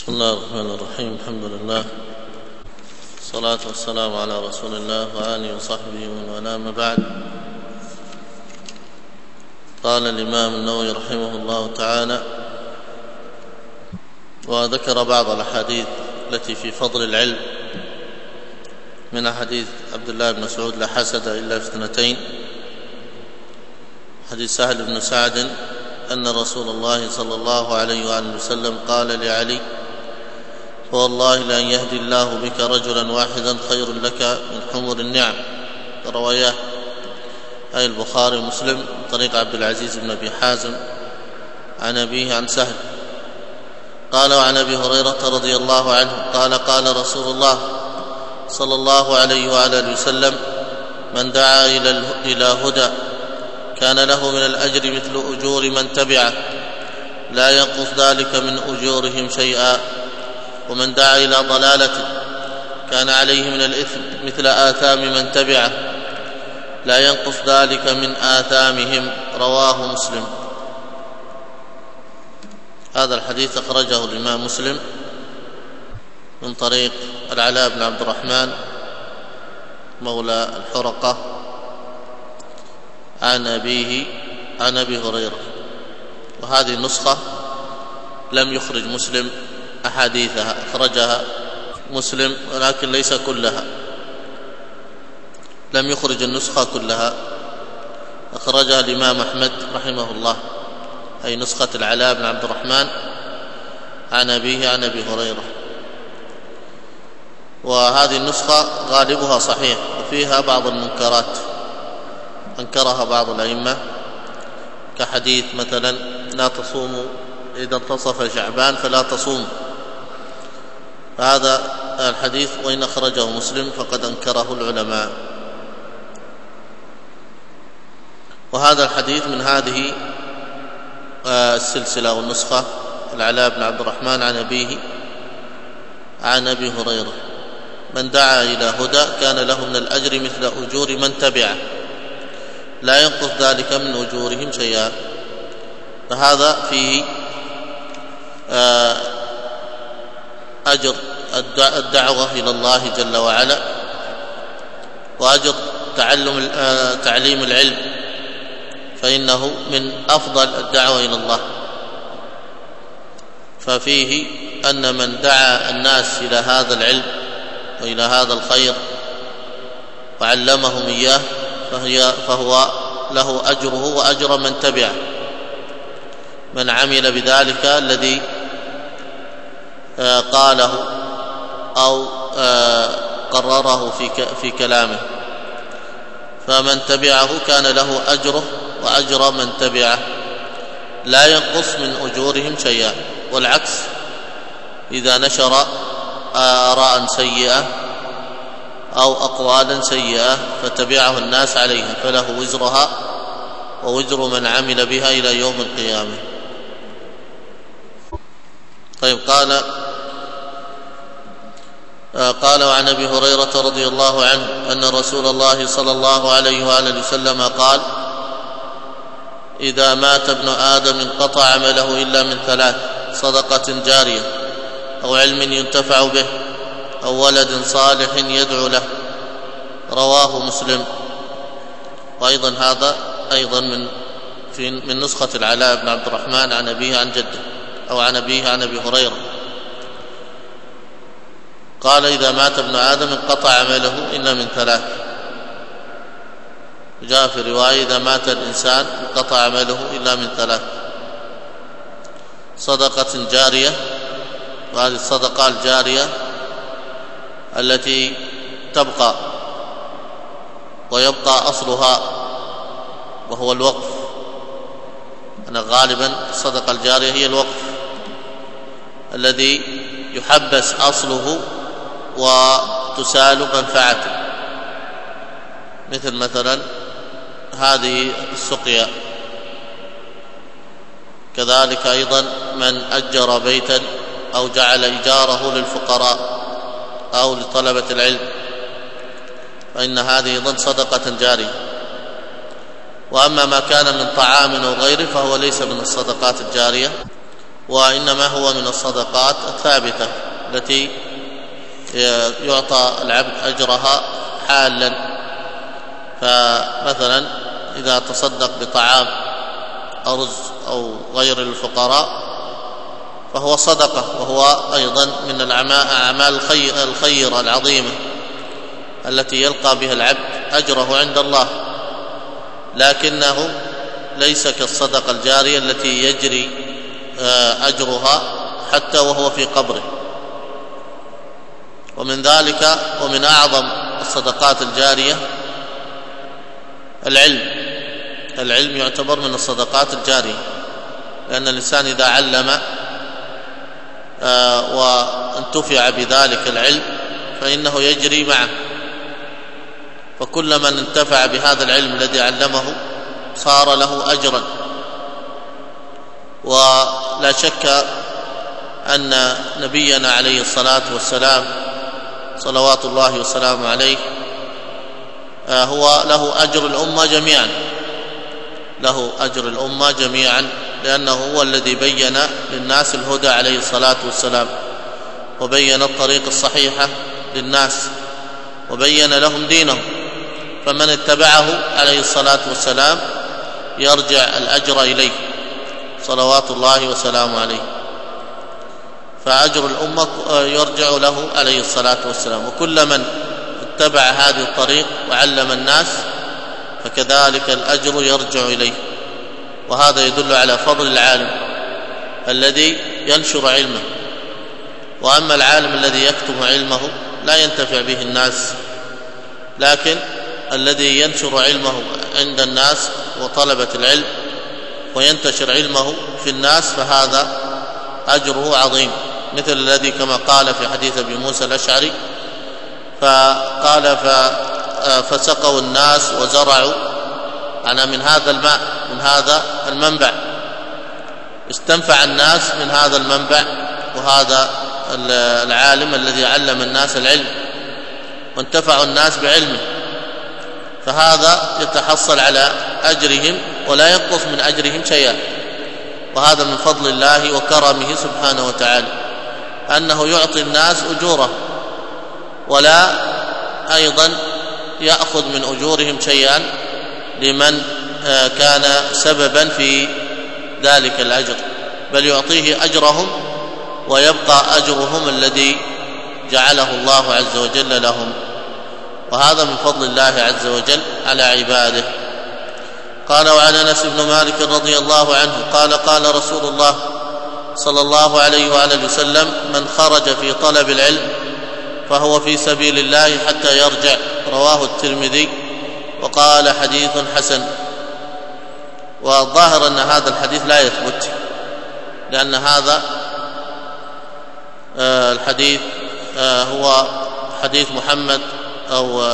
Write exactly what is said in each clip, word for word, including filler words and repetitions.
بسم الله الرحمن الرحيم. الحمد لله والصلاة والسلام على رسول الله وآله وصحبه ومن والاه، أما بعد. قال الإمام النووي رحمه الله تعالى: وذكر بعض الأحاديث التي في فضل العلم، من حديث عبد الله بن مسعود: لا حسد إلا في اثنتين، حديث سهل بن سعد أن رسول الله صلى الله عليه وآله وسلم قال لعلي: فوالله لأن يهدي الله بك رجلا واحدا خير لك من حمر النعم. رواياه أي البخاري ومسلم طريق عبد العزيز بن أبي حازم عن أبيه عن سهل قال: وعن أبي هريرة رضي الله عنه قال: قال رسول الله صلى الله عليه وآله وسلم: من دعا إلى هدى كان له من الأجر مثل أجور من تبعه لا ينقص ذلك من أجورهم شيئا، ومن دعا إلى ضلالة كان عليه من الإثم مثل آثام من تبعه لا ينقص ذلك من آثامهم. رواه مسلم. هذا الحديث أخرجه الإمام مسلم من طريق العلاء بن عبد الرحمن مولى الحرقة عن أبيه عن أبي هريرة. وهذه النسخة لم يخرج مسلم أحاديثها، أخرجها مسلم ولكن ليس كلها، لم يخرج النسخة كلها، أخرجها الإمام أحمد رحمه الله، أي نسخة العلاء بن عبد الرحمن عن أبيه عن أبي هريرة. وهذه النسخة غالبها صحيح، وفيها بعض المنكرات أنكرها بعض الأئمة، كحديث مثلا: لا تصوموا إذا انتصف شعبان فلا تصوموا. فهذا الحديث وإن أخرجه مسلم فقد أنكره العلماء. وهذا الحديث من هذه السلسلة والنسخة: العلاء بن عبد الرحمن عن أبيه عن أبي هريرة: من دعا إلى هدى كان له من الأجر مثل أجور من تبعه لا ينقص ذلك من أجورهم شيئا. فهذا فيه أجر الدعوة إلى الله جل وعلا، وأجر تعلم تعليم العلم، فإنه من أفضل الدعوة إلى الله. ففيه أن من دعا الناس إلى هذا العلم وإلى هذا الخير وعلمهم إياه فهي فهو له أجره وأجر من تبعه، من عمل بذلك الذي قاله أو قرره في كلامه، فمن تبعه كان له أجره وأجر من تبعه لا ينقص من أجورهم شيئا. والعكس، إذا نشر آراء سيئة أو أقوالا سيئة فتبعه الناس عليها فله وزرها ووزر من عمل بها إلى يوم القيامة. طيب، قال قال وعن أبي هريرة رضي الله عنه أن رسول الله صلى الله عليه وآله وسلم قال: إذا مات ابن آدم انقطع عمله إلا من ثلاث: صدقة جارية أو علم ينتفع به أو ولد صالح يدعو له. رواه مسلم. وأيضا هذا أيضا من في من نسخة العلاء بن عبد الرحمن عن أبيه عن جده أو عن أبيه عن أبي هريرة قال: إذا مات ابن آدم انقطع عمله إلا من ثلاث. جاء في رواية: إذا مات الإنسان انقطع عمله إلا من ثلاث: صدقة جارية، وهذه الصدقة الجارية التي تبقى ويبقى أصلها وهو الوقف. أنا غالبا الصدقة الجارية هي الوقف الذي يحبس أصله وتسال منفعته، مثل مثلا هذه السقيا. كذلك أيضا من أجر بيتا أو جعل إيجاره للفقراء أو لطلبة العلم فإن هذه أيضا صدقة جارية. وأما ما كان من طعام أو غيره فهو ليس من الصدقات الجارية، وإنما هو من الصدقات الثابتة التي يعطى العبد أجرها حالا. فمثلا إذا تصدق بطعام أرز أو غير الفقراء فهو صدقة، وهو أيضا من الأعمال الخير العظيمة التي يلقى بها العبد أجره عند الله، لكنه ليس كالصدقة الجارية التي يجري أجرها حتى وهو في قبره. ومن ذلك ومن أعظم الصدقات الجارية العلم. العلم يعتبر من الصدقات الجارية، لأن الإنسان إذا علم وانتفع بذلك العلم فإنه يجري معه، فكل من انتفع بهذا العلم الذي علمه صار له أجرا. ولا شك أن نبينا عليه الصلاة والسلام صلوات الله وسلامه عليه هو له أجر الأمة جميعا، له أجر الأمة جميعا، لأنه هو الذي بين للناس الهدى عليه الصلاة والسلام، وبين الطريق الصحيحة للناس، وبين لهم دينهم، فمن اتبعه عليه الصلاة والسلام يرجع الأجر إليه صلوات الله وسلامه عليه، فأجر الأمة يرجع له عليه الصلاة والسلام. وكل من اتبع هذه الطريق وعلم الناس فكذلك الأجر يرجع إليه. وهذا يدل على فضل العالم الذي ينشر علمه. وأما العالم الذي يكتم علمه لا ينتفع به الناس، لكن الذي ينشر علمه عند الناس وطلبة العلم وينتشر علمه في الناس فهذا أجره عظيم، مثل الذي كما قال في حديث أبي موسى الأشعري فقال فسقوا الناس وزرعوا، أنا من هذا الماء من هذا المنبع، استنفع الناس من هذا المنبع، وهذا العالم الذي علم الناس العلم وانتفعوا الناس بعلمه، فهذا يتحصل على أجرهم ولا ينقص من أجرهم شيئا. وهذا من فضل الله وكرمه سبحانه وتعالى أنه يعطي الناس أجوره، ولا أيضا يأخذ من أجورهم شيئا لمن كان سببا في ذلك الأجر، بل يعطيه أجرهم ويبقى أجرهم الذي جعله الله عز وجل لهم. وهذا من فضل الله عز وجل على عباده. قال: وعن أنس بن مالك رضي الله عنه قال: قال رسول الله صلى الله عليه وآله وسلم: من خرج في طلب العلم فهو في سبيل الله حتى يرجع. رواه الترمذي وقال: حديث حسن. والظاهر أن هذا الحديث لا يثبت، لأن هذا الحديث هو حديث محمد أو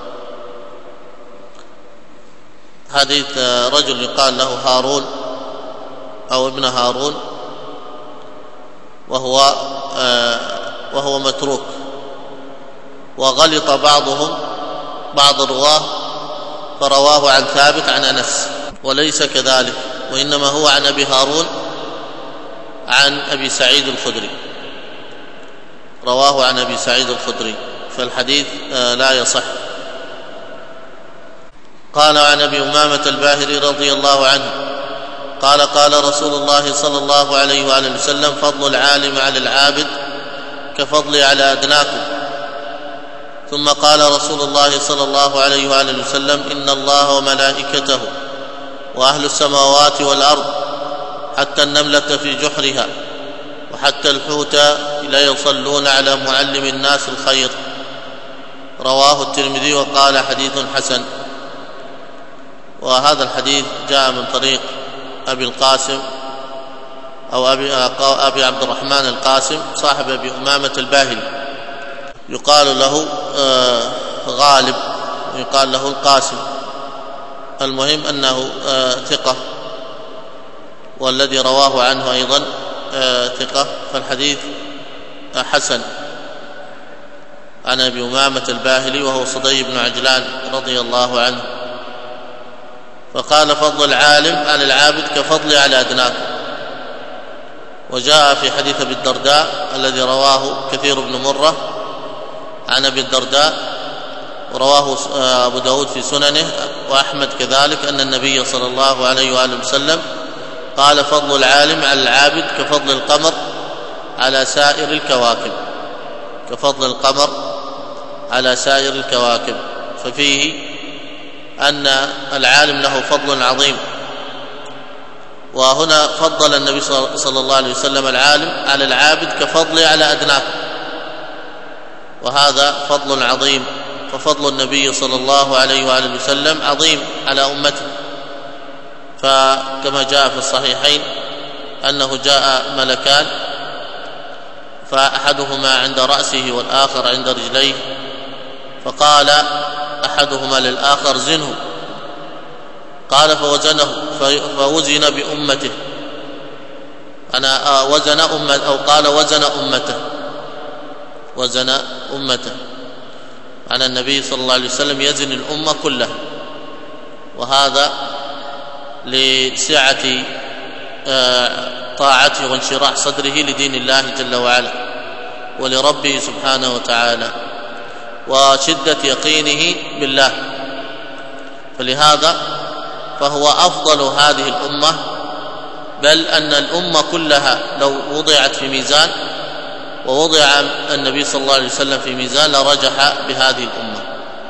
حديث رجل يقال له هارون أو ابن هارون، وهو وهو متروك، وغلط بعضهم بعض الرواه فرواه عن ثابت عن أنس، وليس كذلك، وإنما هو عن أبي هارون عن أبي سعيد الخدري، رواه عن أبي سعيد الخدري، فالحديث لا يصح. قال: عن أبي أمامة الباهلي رضي الله عنه قال: قال رسول الله صلى الله عليه وآله وسلم: فضل العالم على العابد كفضلي على أدناكم. ثم قال رسول الله صلى الله عليه وآله وسلم: إن الله وملائكته وأهل السماوات والأرض حتى النملة في جحرها وحتى الحوت لا يصلون على معلم الناس الخير. رواه الترمذي وقال: حديث حسن. وهذا الحديث جاء من طريق أبي القاسم أو أبي, أبي عبد الرحمن القاسم صاحب أبي أمامة الباهلي، يقال له غالب ويقال له القاسم، المهم أنه ثقة، والذي رواه عنه أيضا ثقة، فالحديث حسن. عن أبي أمامة الباهلي وهو صدي بن عجلان رضي الله عنه، فقال: فضل العالم على العابد كفضلي على أدناكم. وجاء في حديث ابي الدرداء الذي رواه كثير بن مرة عن ابي الدرداء ورواه ابو داود في سننه واحمد كذلك ان النبي صلى الله عليه واله وسلم قال فضل العالم على العابد كفضل القمر على سائر الكواكب، كفضل القمر على سائر الكواكب. ففيه أن العالم له فضل عظيم، وهنا فضل النبي صلى الله عليه وسلم العالم على العابد كفضله على أدناه، وهذا فضل عظيم. ففضل النبي صلى الله عليه وآله وسلم عظيم على أمته، فكما جاء في الصحيحين أنه جاء ملكان فأحدهما عند رأسه والآخر عند رجليه، فقال أحدهما للآخر زنه، قال فوزنه فوزن بأمته، أنا وزن أمة أو قال وزن أمته، وزن أمته. أن النبي صلى الله عليه وسلم يزن الأمة كلها، وهذا لسعة طاعته وانشراح صدره لدين الله جل وعلا ولربه سبحانه وتعالى وشدة يقينه بالله، فلهذا فهو أفضل هذه الأمة، بل أن الأمة كلها لو وضعت في ميزان ووضع النبي صلى الله عليه وسلم في ميزان لرجح بهذه الأمة،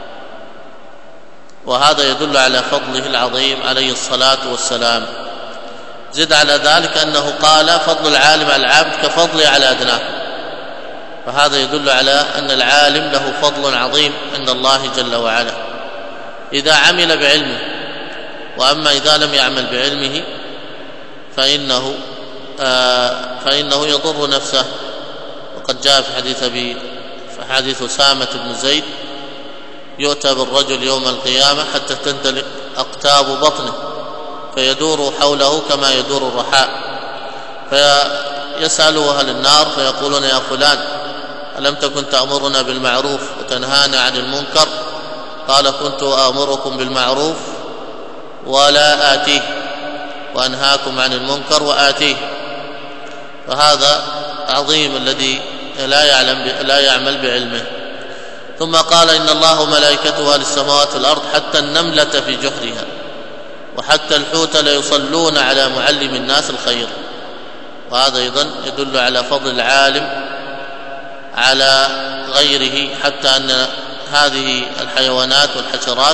وهذا يدل على فضله العظيم عليه الصلاة والسلام. زد على ذلك أنه قال فضل العالم على العبد كفضله على أدناه، فهذا يدل على أن العالم له فضل عظيم عند الله جل وعلا إذا عمل بعلمه، وأما إذا لم يعمل بعلمه فإنه آه فإنه يضر نفسه. وقد جاء في حديث أبي في حديث أسامة بن زيد يؤتى بالرجل يوم القيامة حتى تندلق أقتاب بطنه فيدور حوله كما يدور الرحاء، فيسأله أهل النار فيقولون يا فلان ألم تكن تأمرنا بالمعروف وتنهانا عن المنكر؟ قال كنت آمركم بالمعروف ولا آتيه وأنهاكم عن المنكر وآتيه. فهذا عظيم الذي لا يعلم لا يعمل بعلمه. ثم قال إن الله وملائكته للسماوات والأرض حتى النملة في جحرها وحتى الحوت ليصلون على معلم الناس الخير. وهذا أيضا يدل على فضل العالم على غيره، حتى أن هذه الحيوانات والحشرات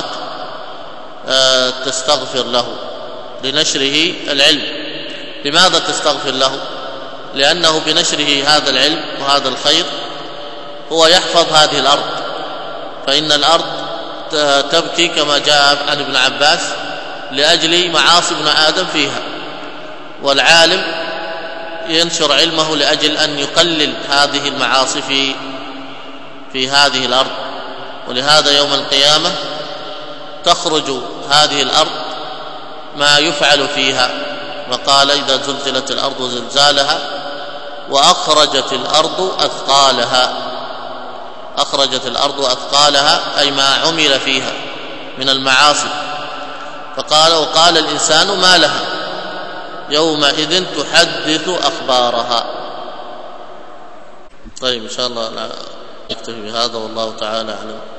تستغفر له لنشره العلم. لماذا تستغفر له؟ لأنه بنشره هذا العلم وهذا الخير هو يحفظ هذه الأرض، فإن الأرض تبكي كما جاء عن ابن عباس لأجل معاصي ابن آدم فيها، والعالم ينشر علمه لأجل أن يقلل هذه المعاصي في في هذه الأرض. ولهذا يوم القيامة تخرج هذه الأرض ما يفعل فيها، وقال إذا زلزلت الأرض زلزالها وأخرجت الأرض أثقالها. أخرجت الأرض أثقالها أي ما عمل فيها من المعاصي. فقال وقال الإنسان ما لها يومئذ تحدث أخبارها. طيب إن شاء الله نكتفي بهذا والله تعالى أعلم.